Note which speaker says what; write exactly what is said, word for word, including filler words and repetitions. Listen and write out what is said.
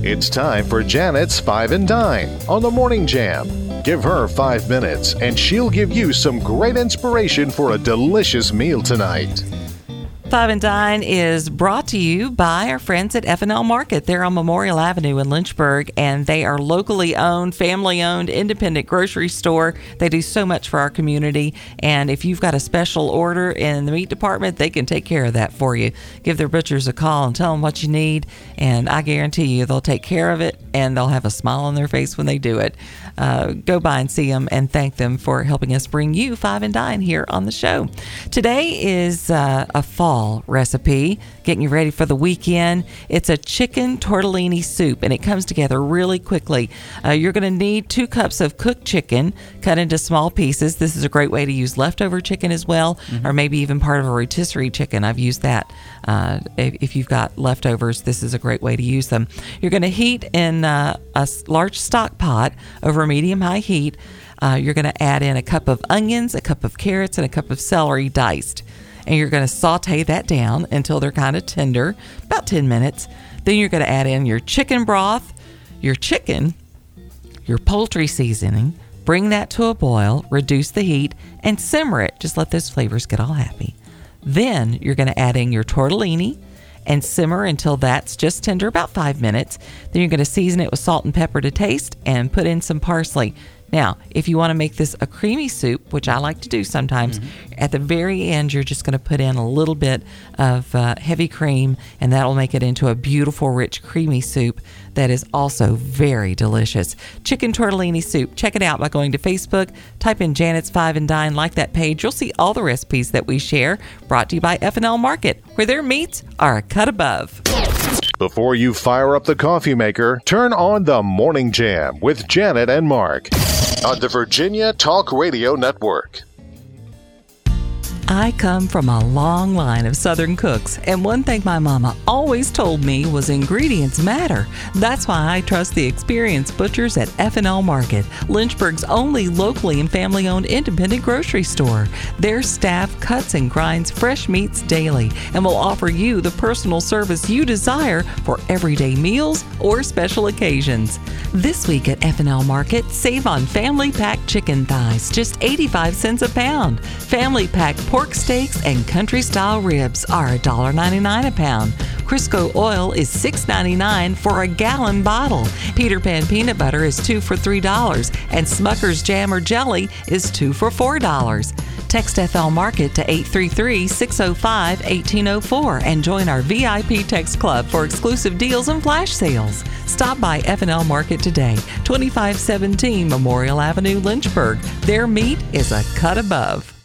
Speaker 1: It's time for Janet's Five and Dine on the Morning Jam. Give her five minutes and she'll give you some great inspiration for a delicious meal tonight.
Speaker 2: Five and Dine is brought to you by our friends at F and L Market. They're on Memorial Avenue in Lynchburg, and they are locally owned, family-owned, independent grocery store. They do so much for our community, and if you've got a special order in the meat department, they can take care of that for you. Give their butchers a call and tell them what you need, and I guarantee you they'll take care of it, and they'll have a smile on their face when they do it. Uh, go by and see them and thank them for helping us bring you Five and Dine here on the show. Today is uh, a fall recipe, getting you ready for the weekend. It's a chicken tortellini soup, and it comes together really quickly. Uh, you're going to need two cups of cooked chicken cut into small pieces. This is a great way to use leftover chicken as well, mm-hmm. or maybe even part of a rotisserie chicken. I've used that. Uh, if, if you've got leftovers, this is a great way to use them. You're going to heat in uh, a large stock pot over medium-high heat. Uh, you're going to add in a cup of onions, a cup of carrots, and a cup of celery diced. And you're going to saute that down until they're kind of tender, about ten minutes. Then you're going to add in your chicken broth, your chicken, your poultry seasoning, bring that to a boil, reduce the heat, and simmer it. Just let those flavors get all happy. Then you're going to add in your tortellini and simmer until that's just tender, about five minutes. Then you're going to season it with salt and pepper to taste and put in some parsley. Now, if you want to make this a creamy soup, which I like to do sometimes, mm-hmm. at the very end, you're just going to put in a little bit of uh, heavy cream, and that'll make it into a beautiful, rich, creamy soup that is also very delicious. Chicken tortellini soup. Check it out by going to Facebook, type in Janet's Five and Dine, like that page. You'll see all the recipes that we share, brought to you by F and L Market, where their meats are a cut above.
Speaker 1: Before you fire up the coffee maker, turn on the Morning Jam with Janet and Mark on the Virginia Talk Radio Network.
Speaker 2: I come from a long line of Southern cooks, and one thing my mama always told me was ingredients matter. That's why I trust the experienced butchers at F and L Market, Lynchburg's only locally and family-owned independent grocery store. Their staff cuts and grinds fresh meats daily and will offer you the personal service you desire for everyday meals or special occasions. This week at F and L Market, save on family pack chicken thighs, just eighty-five cents a pound. Family pack pork Pork steaks and country-style ribs are one dollar ninety-nine a pound. Crisco oil is six ninety-nine for a gallon bottle. Peter Pan peanut butter is two for three dollars, and Smucker's jam or jelly is two for four dollars. Text F L Market to eight three three, six oh five, one eight oh four and join our V I P text club for exclusive deals and flash sales. Stop by F and L Market today, twenty-five seventeen Memorial Avenue, Lynchburg. Their meat is a cut above.